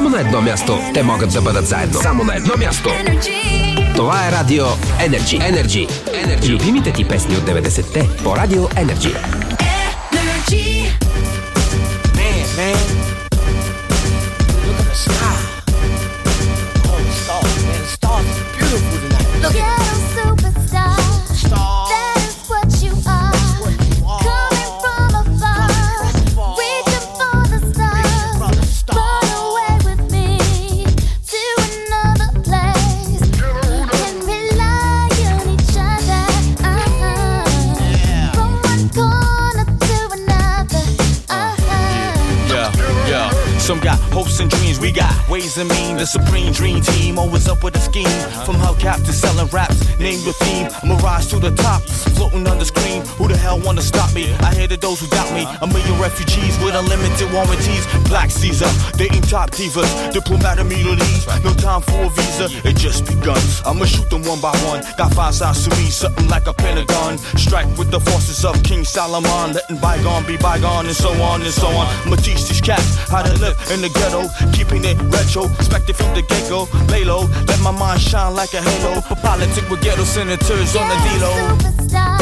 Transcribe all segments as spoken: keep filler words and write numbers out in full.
само на едно място те могат да бъдат заедно. Само на едно място. Това е Радио Energy. Energy. Energy. Любимите ти песни от деветдесетте по Радио Energy. Energy. Man, man. Look at the sky. Oh, the stars, man. The stars are beautiful tonight. Look at it. Superstar. Star. That is what you are. Coming from afar. Reaching for the stars. Run away with me to another place. Can rely on each other. Uh-huh. From one corner to another. Uh-huh. Yeah, yeah. Some got hopes and dreams, we got ways and mean. The supreme dream team, always up with a scheme. From hubcap to selling raps, name your theme. I'ma rise to the top, floating on the screen. Who the hell wanna stop me? I hated those who doubt me. A million refugees with unlimited warranties. Black Caesar, dating top divas. Diplomat immunities, no time for a visa. It just begun. I'ma shoot them one by one. Got five sides to me, something like a pentagon. Strike with the forces of King Solomon. Letting bygone be bygone and so on and so on. I'ma teach these cats how to live in the ghetto, keeping it retro, expected from the get-go. Lay low, let my mind shine like a halo. For politics with ghetto senators on the D-Lo. Superstar,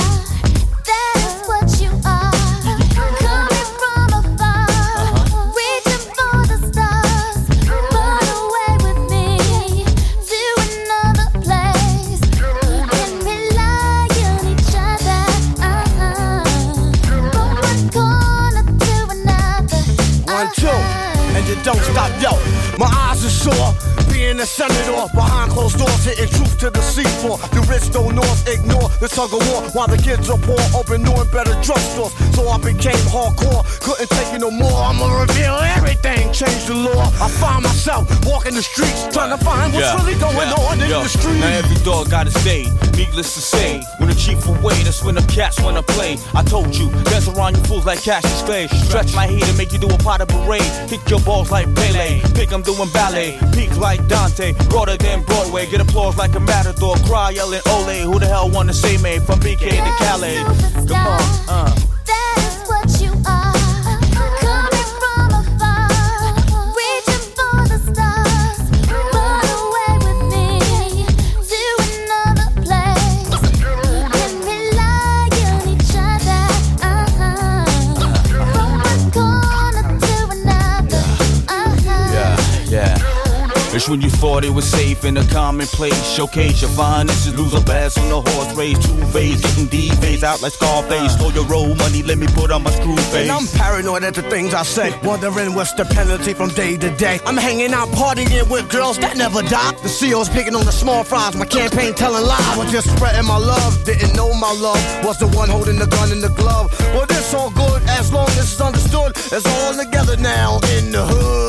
that is what you are. Coming from afar, reaching for the stars. Run away with me to another place. Can rely on each other. Uh-huh. From one corner to another. One, two. And you don't stop, yo. My eyes are sore. Being a senator behind closed doors, hitting truth to the seafloor. The rich don't north ignore the tug of war while the kids are poor, open new and better drugstores. So I became hardcore, couldn't take it no more. I'ma reveal everything, change the law. I find myself walking the streets, trying to find what's yeah, really going yeah, on in yo, the street. Now every dog got his day, needless to say. When the chief away, that's when the cats wanna play. I told you, dance around you fools like Cassius Clay. Stretch my heat and make you do a pot of parade. Kick your balls like Pele, pick 'em doing ballet. Peak like Dante, broader than Broadway. Get applause like a matador, cry yelling ole. Who the hell wanna say me from B K to Calais? Come on, uh. That is what you are. Coming from afar, reaching for the stars. Run away with me to another place. Can rely on each other. Uh-huh. From one corner to another. Uh-huh. Yeah, yeah. It's when you thought it was safe in a commonplace. Showcase your finest, lose a bass on the horse race. Two phase, getting D-phase out like Scarface. Stole your roll money, let me put on my screw face. And I'm paranoid at the things I say, wondering what's the penalty from day to day. I'm hanging out partying with girls that never die. The C O's picking on the small fries, my campaign telling lies. I was just spreading my love, didn't know my love was the one holding the gun in the glove. Well, this all good as long as it's understood. It's all together now in the hood.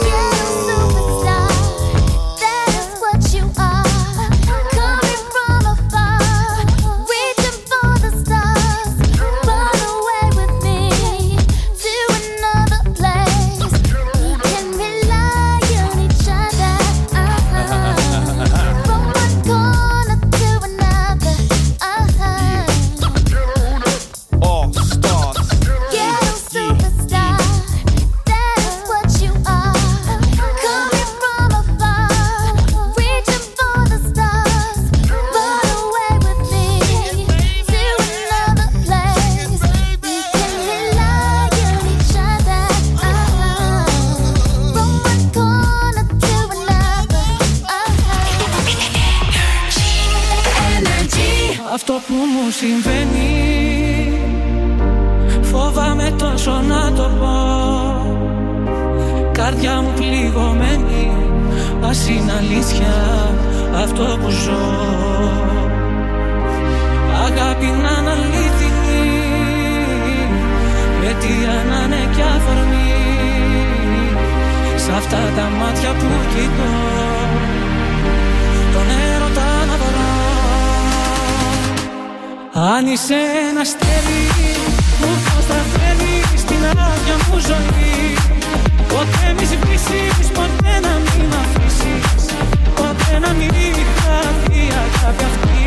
You are coming from afar, reaching for the stars. Run away with me to another place. Can rely on each other. Uh-huh. From one corner to another. Uh-huh. All stars. Ghetto superstar. That is what you are. Coming from afar. Αυτό που μου συμβαίνει φοβάμαι τόσο να το πω. Καρδιά μου πληγωμένη, ας είναι αλήθεια αυτό που ζω. Αγάπη να είναι αλήθινη, με τι να είναι κι αφορμή. Σ' αυτά τα μάτια που κοιτώ, τον έρωτα να βρω. Αν είσαι ένα αστέρι που φως θα φέρει στην άδεια μου ζωή, ποτέ μη σβήσεις, ποτέ να μην μ' αφήσεις, ποτέ να μην χαθεί η αγάπη αυτή.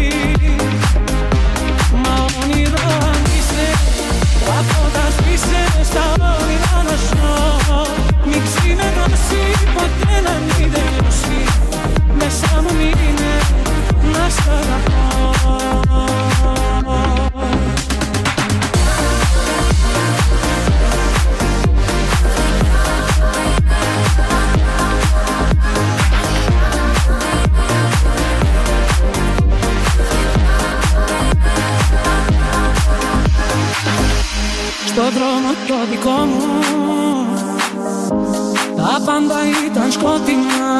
Μα όνειρο αν είσαι, αυτό θα σβήσει στα όνειρα να ζω. Μη ξημερώσει ποτέ να το δικό μου. Τα πάντα ήταν σκοτεινά,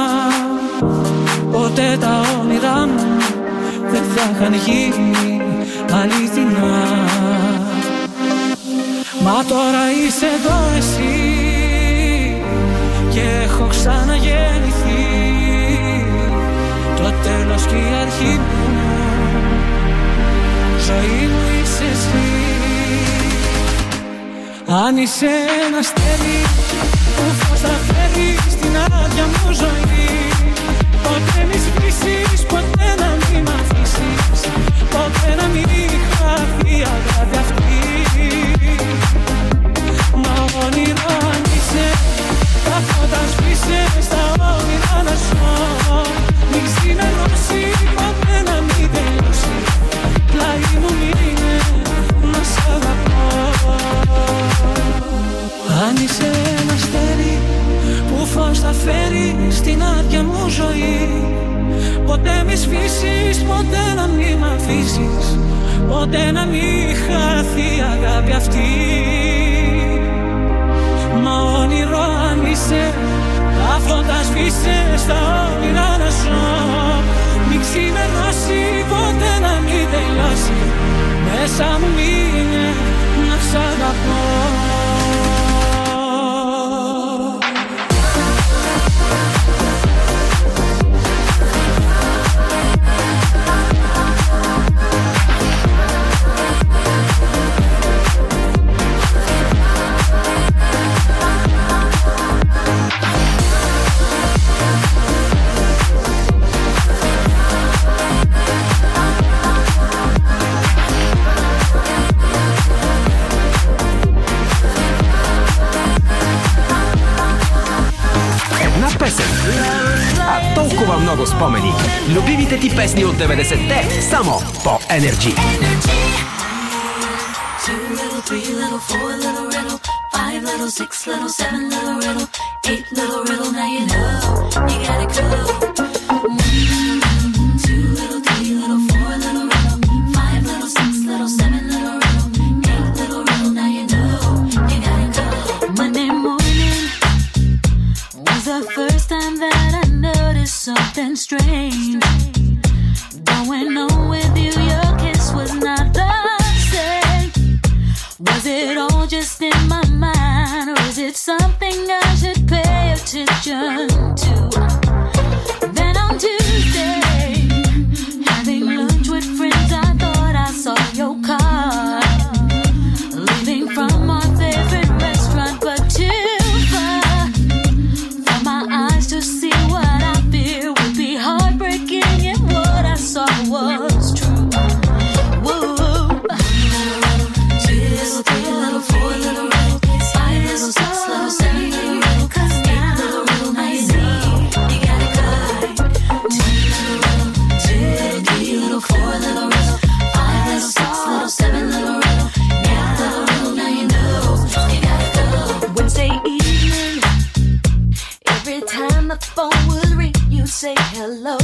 ποτέ τα όνειρά μου δεν θα είχαν γίνει αληθινά. Μα τώρα είσαι εδώ εσύ και έχω ξαναγεννηθεί, το τέλος και η αρχή μου, ζωή μου είσαι εσύ. Αν είσαι ένα αστέρι που φως θα φέρει στην άδεια μου ζωή, ποτέ μη σβήσεις, ποτέ να μην μ' αφήσεις, ποτέ να μην χαθεί η αγάπη αυτή. Μα όνειρο αν είσαι, τα φώτα σβήσε, στα όνειρα να ζω. Μην ξημερώσει, ποτέ να μην τελειώσει, πλάι μου μείνε να σ' αγαπώ. Αν είσαι ένα αστέρι που φως θα φέρει στην άδεια μου ζωή, ποτέ μη σβήσεις, ποτέ να μην μ' αφήσεις, ποτέ να μην χαθεί η αγάπη αυτή. Μα όνειρο αν είσαι, τα φώτα σβήσε, στα όνειρα να ζω. Μην ξημερώσει, ποτέ να μην τελειώσει, μέσα μου μείνε να σ' αγαπώ. Толкова много спомени. Любимите ти песни от деветдесетте само по Energy. Two little, three little, four little riddle, five little, six little, seven little riddle, eight little riddle. Now you know you got it cool. Two little, three little, four little riddle, five little, six little, seven little riddle, eight little riddle. Now you know you got it cool. Monday morning was the first time that I noticed something strange going on with you. Your kiss was not the same. Was it all just in my mind, or is it something I should pay attention to? Then on Tuesday, having lunch with friends, I thought I saw your car leaving from our favorite restaurant, but too far for my eyes to see what I fear would be heartbreaking if what I saw was true. Whoa. Two little, three little, four little riddle, five little, six little, seven little riddle, eight little riddle. Now you know you got it good. Two little, two little, three little, four little riddle, five little, six little, seven little riddle, eight little riddle. Now you know you got it good. Wednesday evening, every time the phone would ring, you'd say hello.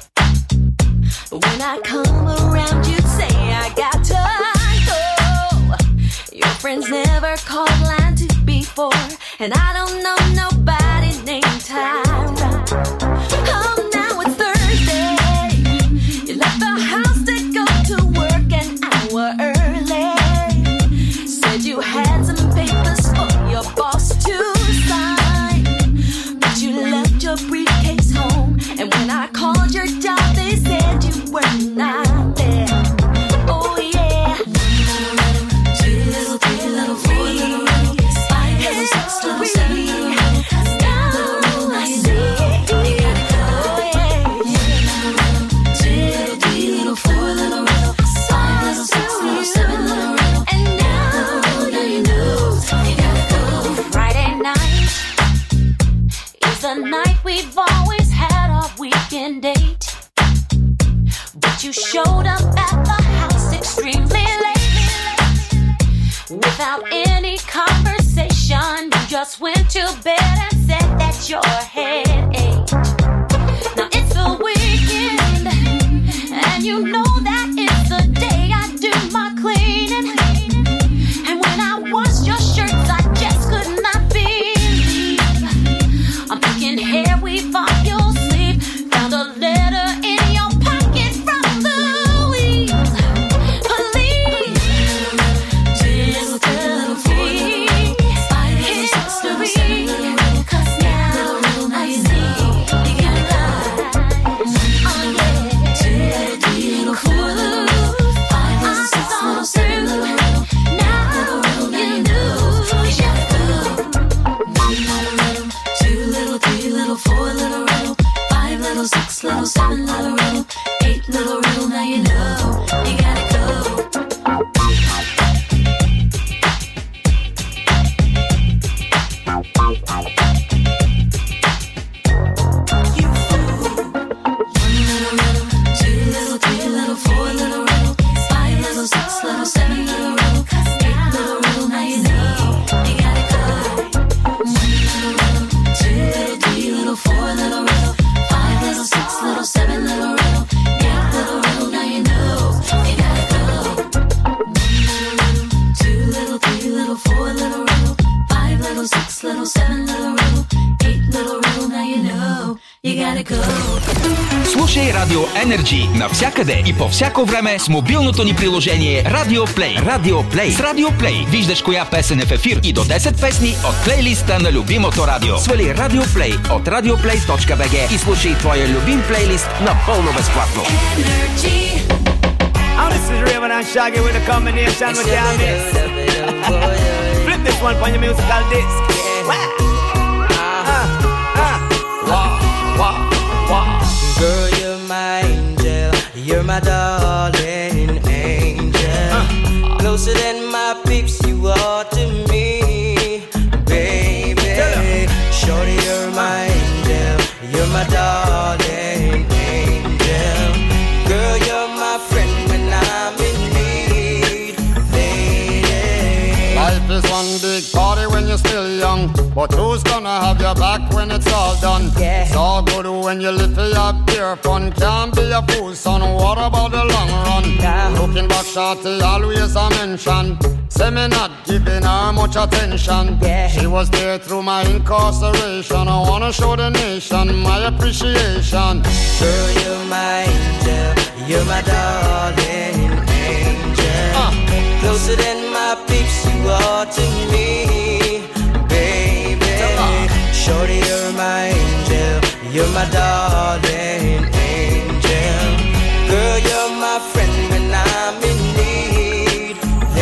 When I come around, you'd say I got to go. Your friends never called line two before, and I don't know nobody named Tyra. Oh, now it's Thursday. You left the house to go to work an hour early. Said you had some papers for your boss to sign, but you left your briefcase home, and when I called your job, they said you were not there. Oh yeah. Two little, three little, four little riddle, five little, six little, seven little riddle, eight little riddle. Now you know you got it good. Two little, three little, four little riddle, five little, six little, seven little riddle, and now you know you got it good. Friday night is the night we've always had our weekend date, but you showed up at the house extremely late. Without any conversation, you just went to bed and said that your head ached. Now it's the weekend, and you know that it's the day I do my cleaning. And when I wash your shirt, seven little rebel, eight little rebel. Now you know you gotta go. Слушай Радио Energy навсякъде и по всяко време с мобилното ни приложение Radio Play. Radio Play. С Radio Play виждаш коя песен е в ефир и до десет песни от плейлиста на любимото радио. Свали Radio Play от радиоплей точка би джи и слушай твоя любим плейлист напълно безплатно. Oh, this is Raven and Shaggy with a combination with Yamis. Flip this one on your musical disc. Uh, uh, wow, wow, wow. Girl, you're my angel, you're my darling angel. Uh, Closer than my peeps, you are to me, baby. Shorty, you're my angel, you're my darling angel. Girl, you're my friend when I'm in need, lady. Life is one big party when you're still young, but who's gonna have your back when it's all done? Yeah. It's all good when you live for your pure fun. Can't be a fool, son. What about the long run? Yeah. Looking back, shorty, always a mention. Say me not giving her much attention. Yeah. She was there through my incarceration. I wanna show the nation my appreciation. Girl, you're my angel, you're my darling angel. Uh. Closer than my peeps, you are to me, baby. Shorty, you're my angel, you're my darling angel. Girl, you're my friend when I'm in need,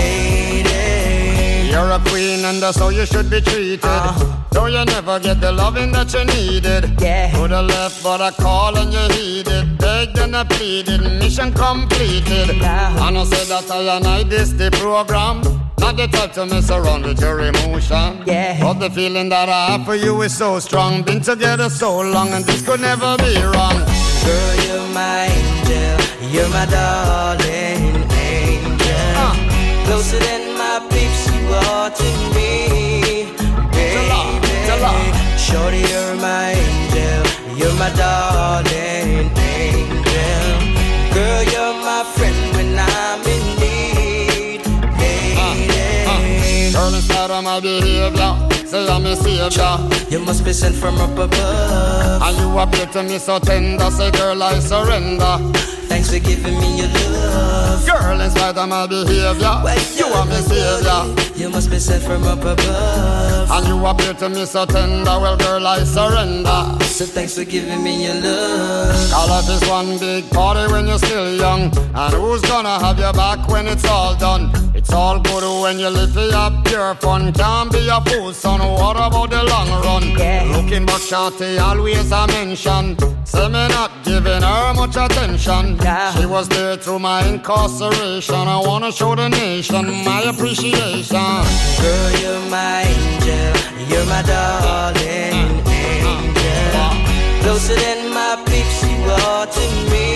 lady. You're a queen and that's how you should be treated. Uh-huh. Though you never get the loving that you needed. Yeah. Could have left but I call and you heeded. Begged and I pleaded, mission completed. Uh-huh. And I said that I and I this the program. Not the type to mess around with your emotion. Yeah. But the feeling that I have for you is so strong. Been together so long and this could never be wrong. Girl, you're my angel, you're my darling angel. Uh. Closer than my peeps, you are to me, baby. Shorty, you're my angel, you're my darling angel. Girl, you're my friend when I'm in need, lady. Uh. Uh. Girl, in spite of my behavior, say I'm a savior. You must be sent from up above. And you appear to me so tender, say girl I surrender. Thanks for giving me your love. Girl, in spite of my behavior, you are my savior. You must be sent from up above. And you appear to me so tender, well girl I surrender. So thanks for giving me your love. Call life is one big party when you're still young. And who's gonna have your back when it's all done? It's all good when you live for your pure fun. Can't be a fool, son, what about the long run? Yeah. Looking back, shorty, always a mention. Say me not giving her much attention. Yeah. She was there through my incarceration. I wanna show the nation my appreciation. Girl, you're my angel, you're my darling angel. Closer than my peeps, you are to me,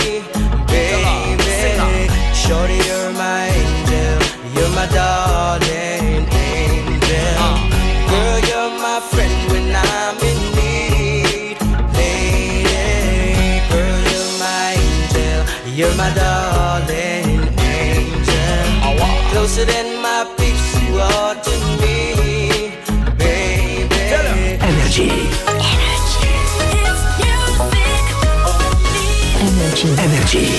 baby. Shorty, you're my angel, you're my darling angel. Girl, you're my friend when I'm in need, lady. Girl, you're my angel, you're my darling angel. Closer than my peeps, you are to me, baby. Energy. Energy. Energy.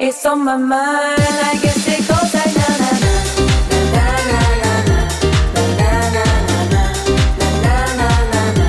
it's on my mind. I guess it goes like na na na na na na na na na na na na na na.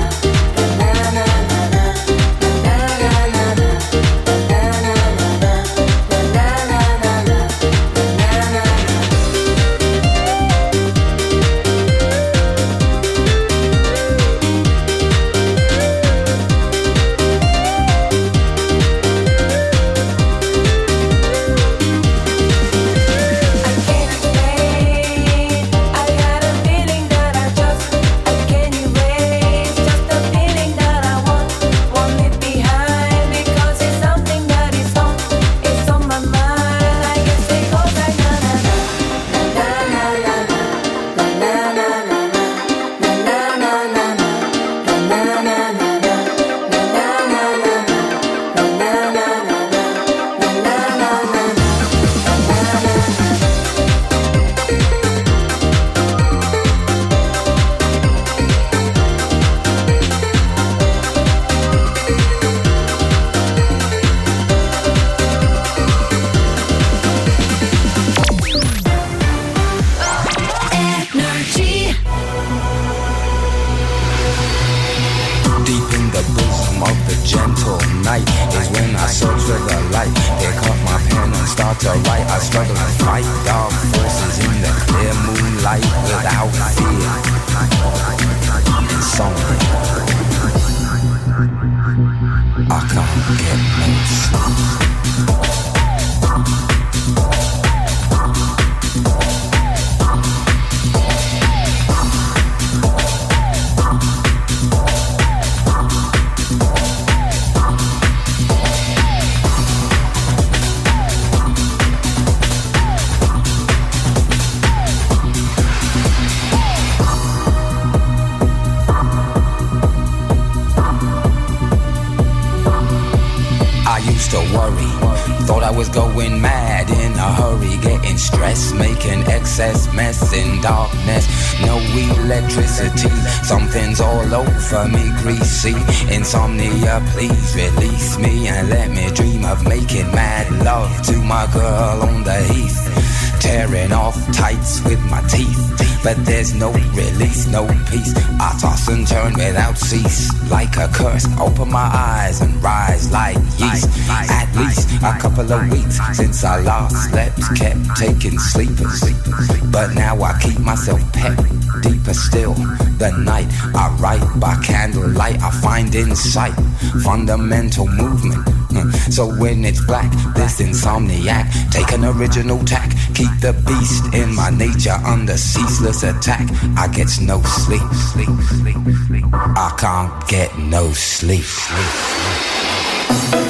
Something's all over me, greasy. Insomnia, please release me and let me dream of making mad love to my girl on the heath. Tearing off tights with my teeth, but there's no release, no peace. I toss and turn without cease, like a curse. Open my eyes and rise like yeast. At least a couple of weeks since I last slept, kept taking sleepers, but now I keep myself pet. Deeper still, the night I write by candlelight, I find insight, fundamental movement. So when it's black, this insomniac, take an original tack, keep the beast in my nature under ceaseless attack. I get no sleep, sleep, sleep, sleep. I can't get no sleep, sleep, sleep.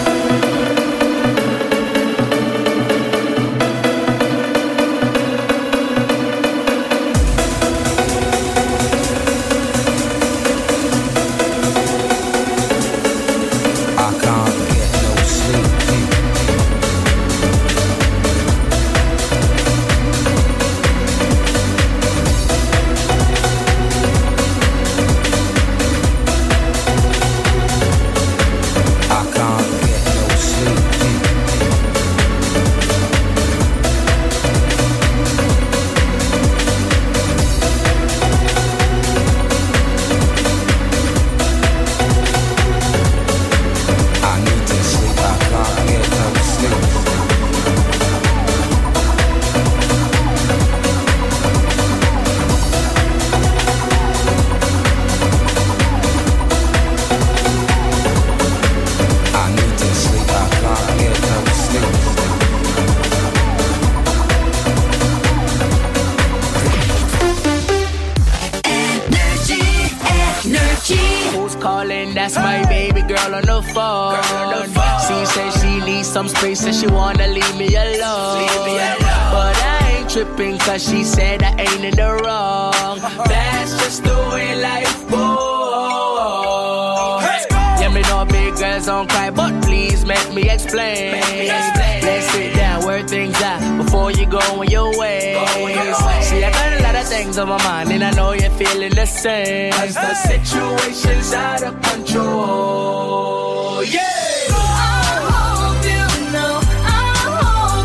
That's my baby girl on the phone. She says she needs some space and she wanna leave me alone. But I ain't tripping cause she said I ain't in the wrong. That's just the way life goes. Yeah, me know big girls don't cry, but please make me explain. Let's sit down where things are before you go on your way. See, I got a lot of things on my mind and I know you're feeling the same. Cause the situation's out of control. Yeah! I hope you know, I hope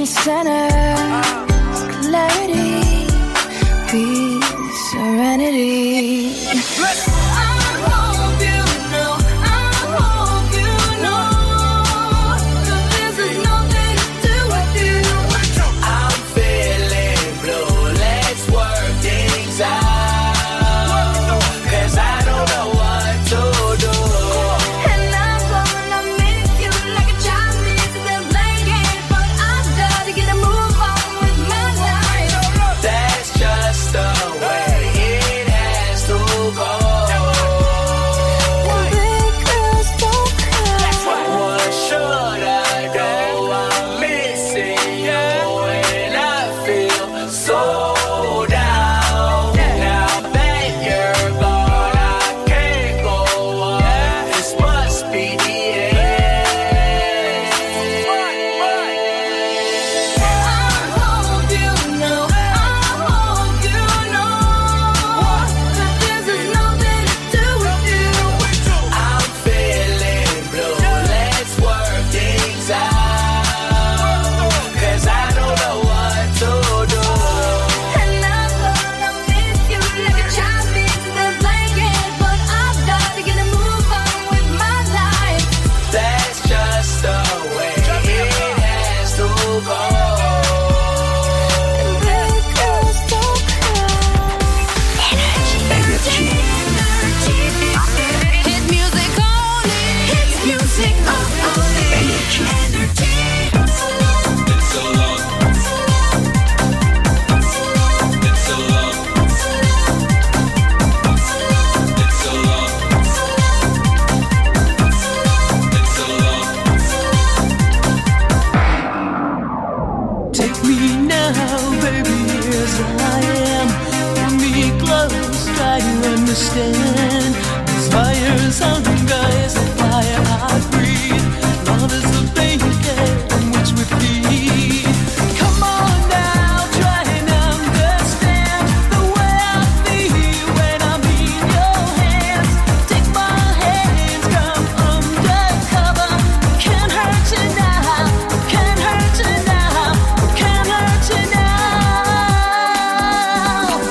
center, clarity, peace, serenity.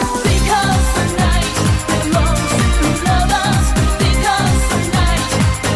Because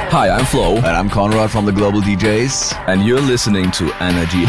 Hi, I'm Flo. And I'm Conrad from the Global D Js. And you're listening to Energy.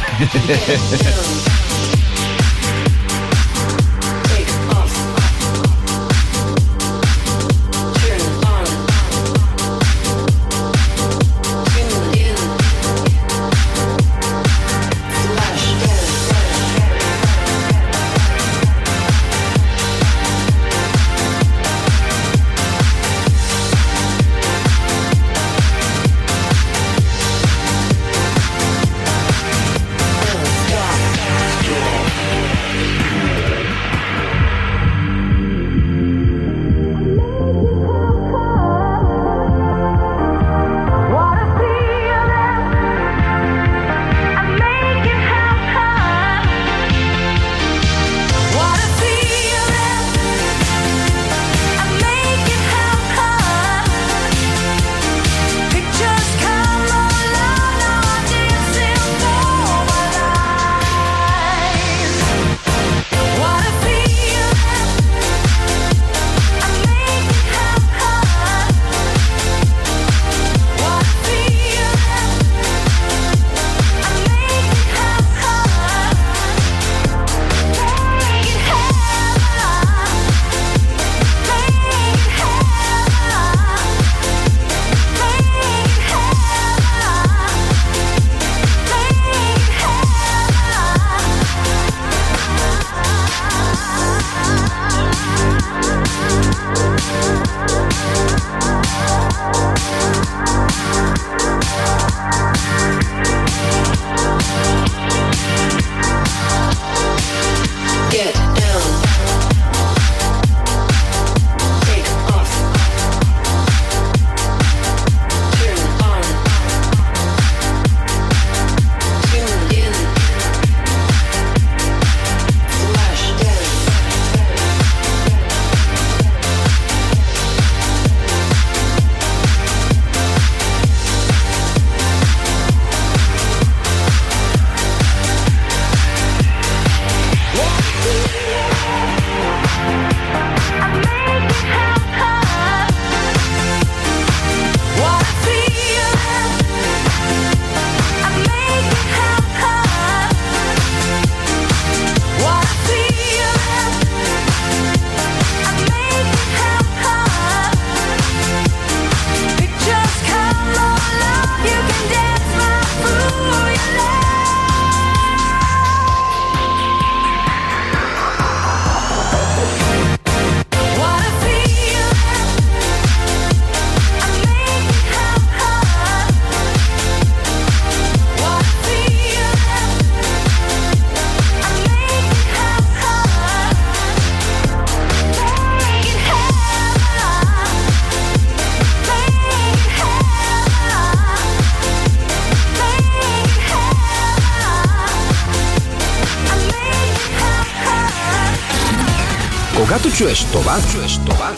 Когато чуеш това, чуеш това,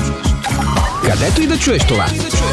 където и да чуеш това,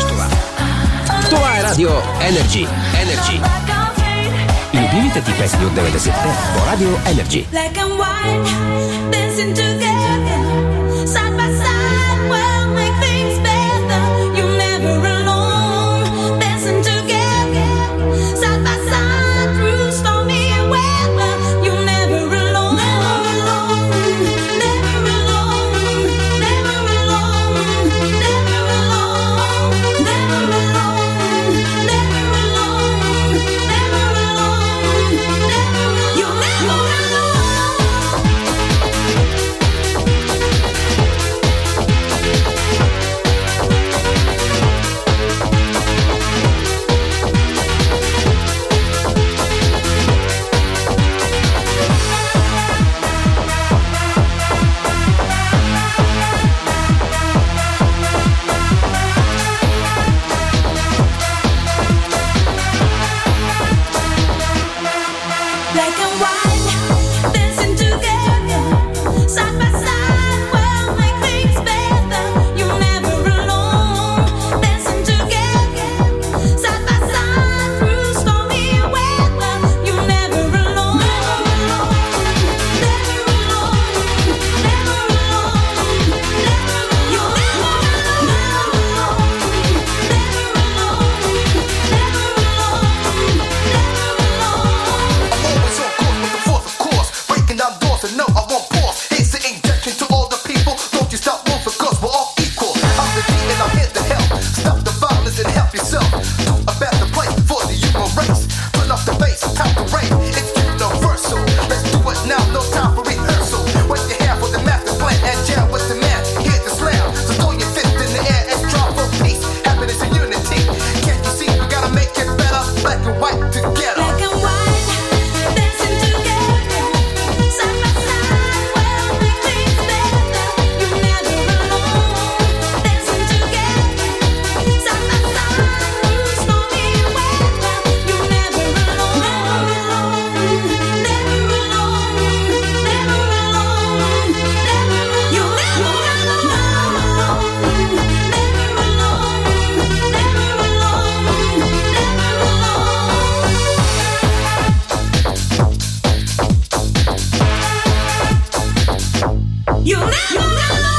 това е Радио Energy. Energy. Любимите ти песни от деветдесетте по Радио Energy. Black and white, dancing together, side by side, we'll make things better. You're never alone, dancing together, side by side, through stormy weather. You're never alone, never alone, never alone, never alone, never alone, never alone, never alone, never alone, never alone. You're never alone. You never know.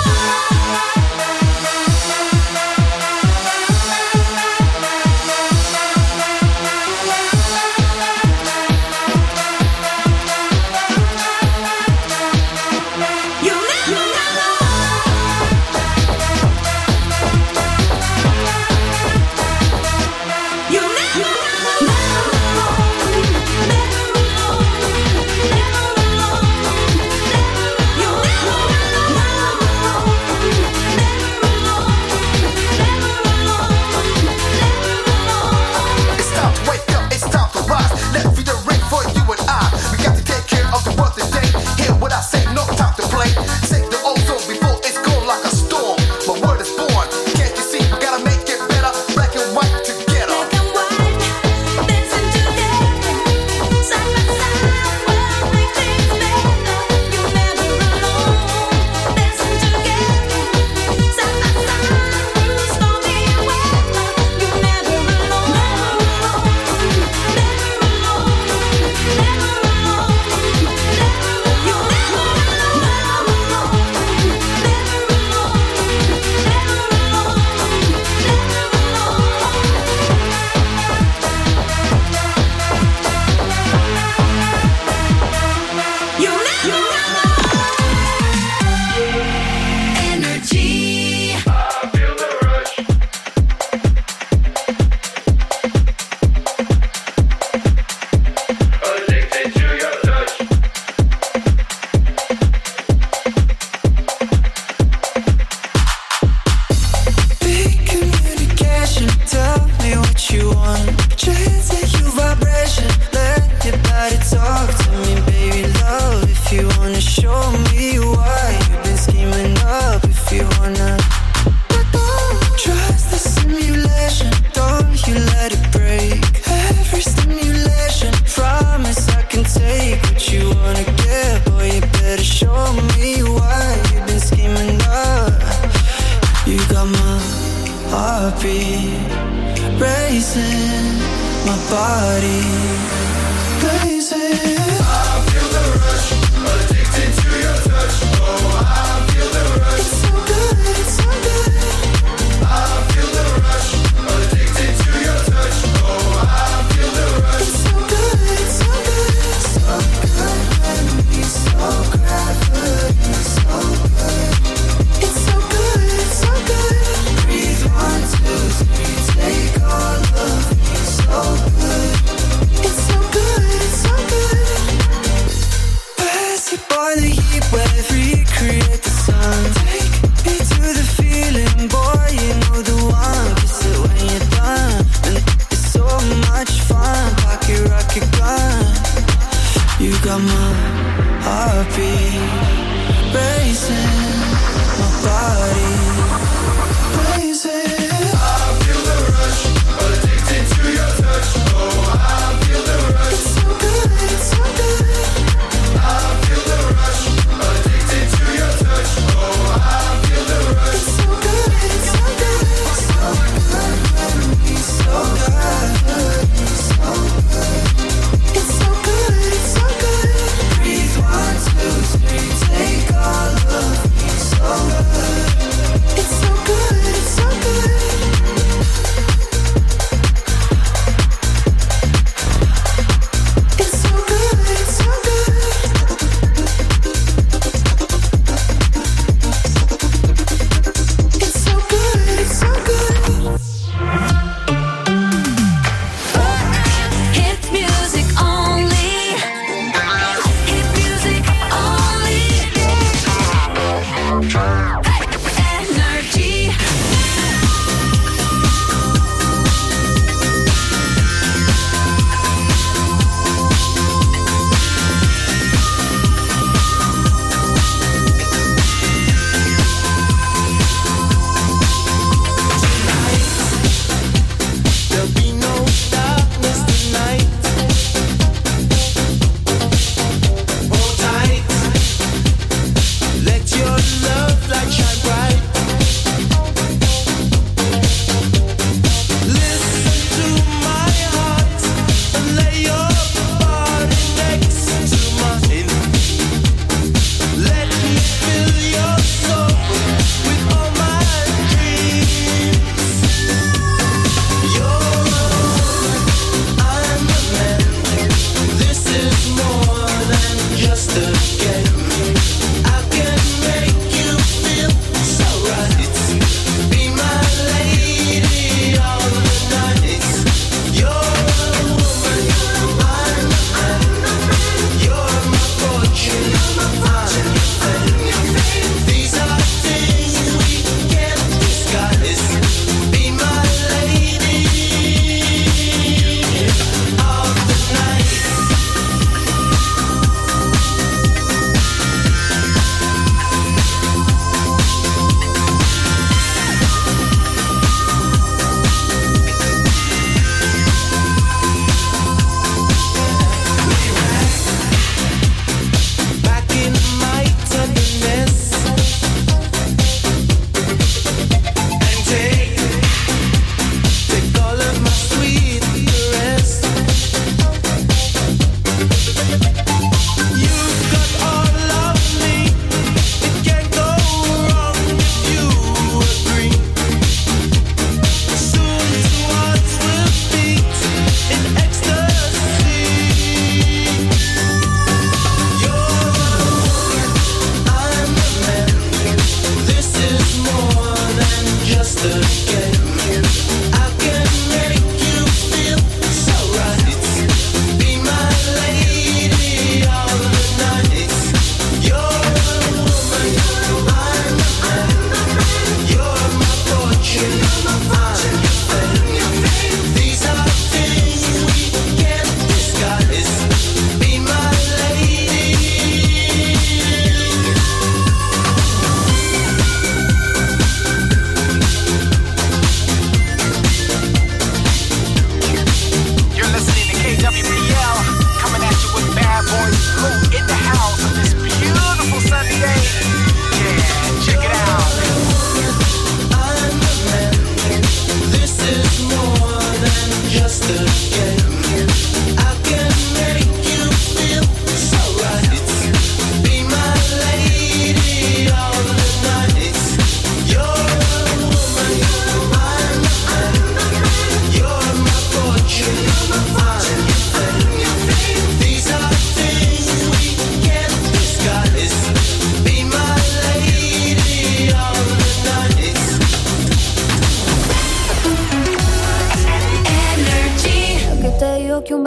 Breathe one, two, three, take all of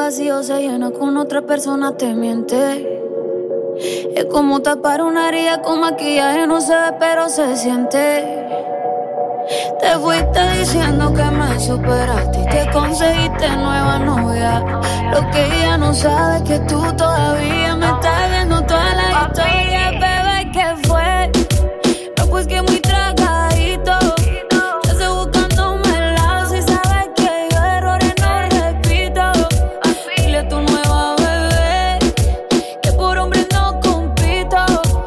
vacío se llena con otra persona, te miente. Es como tapar una herida con maquillaje, no se ve pero se siente. Te fuiste diciendo que me superaste y que conseguiste nueva novia. Lo que ella no sabe es que tú todavía me estás viendo toda la historia. Bebé, ¿qué fue? No, pues que muy tragadito. Yo estoy buscándome el lado. Si sabes que yo errores no repito. Dile a tu nueva bebé que por hombre no compito.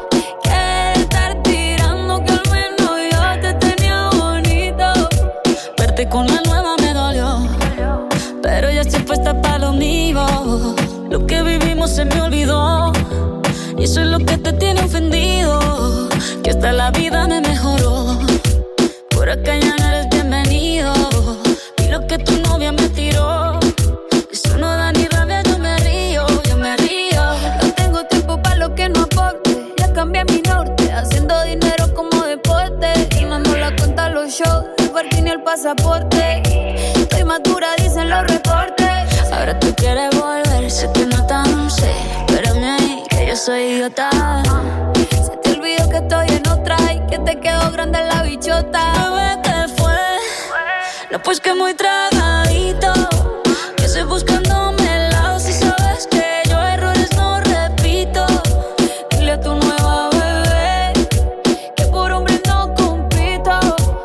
Que estar tirando que al menos yo te tenía bonito. Verte con la nueva me dolió, pero ya estoy puesta para lo mío. Lo que vivimos se me olvidó y eso es lo que te tiene ofendido. Que hasta la vida me mejoró. Por acá ya no eres bienvenido. Y lo que tu novia me tiró, eso no da ni rabia, yo me río, yo me río. No tengo tiempo para lo que no aporte. Ya cambié mi norte, haciendo dinero como deporte. Y no ando la cuenta a los shows, el parking ni el pasaporte. Estoy madura, dicen los reportes. Ahora tú quieres volver, sé que no tan sé. Espérame ahí, que yo soy idiota. Se te olvidó que estoy en otra y que te quedó grande la bichota. Bebé, ¿qué fue? No, pues que muy tragadito. Que estoy buscándome el lado. Si sabes que yo errores no repito. Dile a tu nueva bebé que por hombre no compito.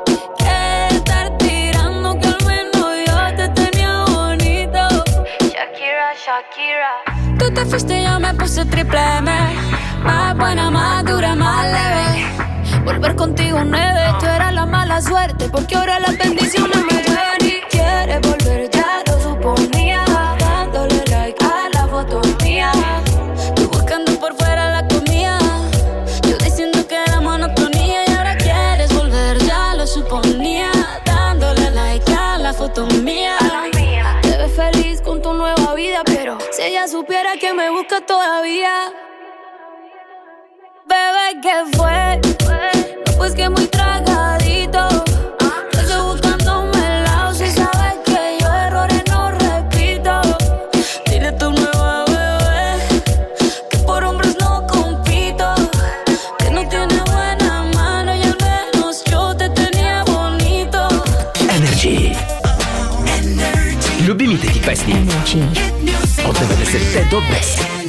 Que estar tirando que al menos yo te tenía bonito. Shakira, Shakira. Tú te fuiste y yo me puse triple M. Más buena, más dura, más leve. Volver contigo nueve. Tú eras la mala suerte porque ahora las bendiciones me llueven. Y quieres volver, ya lo suponía. Dándole like a la foto mía. Tú buscando por fuera la comida. Yo diciendo que era monotonía. Y ahora quieres volver, ya lo suponía. Dándole like a la foto mía. Te ves feliz con tu nueva vida, pero si ella supiera que me busca todavía. Bebé, ¿qué fue? No, pues que muy tragadito. Yo estoy buscándome el lado. Si sabes que yo errores no repito. Dile a tu nueva bebé que por hombres no compito. Que no tiene buena mano y al menos yo te tenía bonito. Energy. Любимите ти песни от деветдесетте до днес.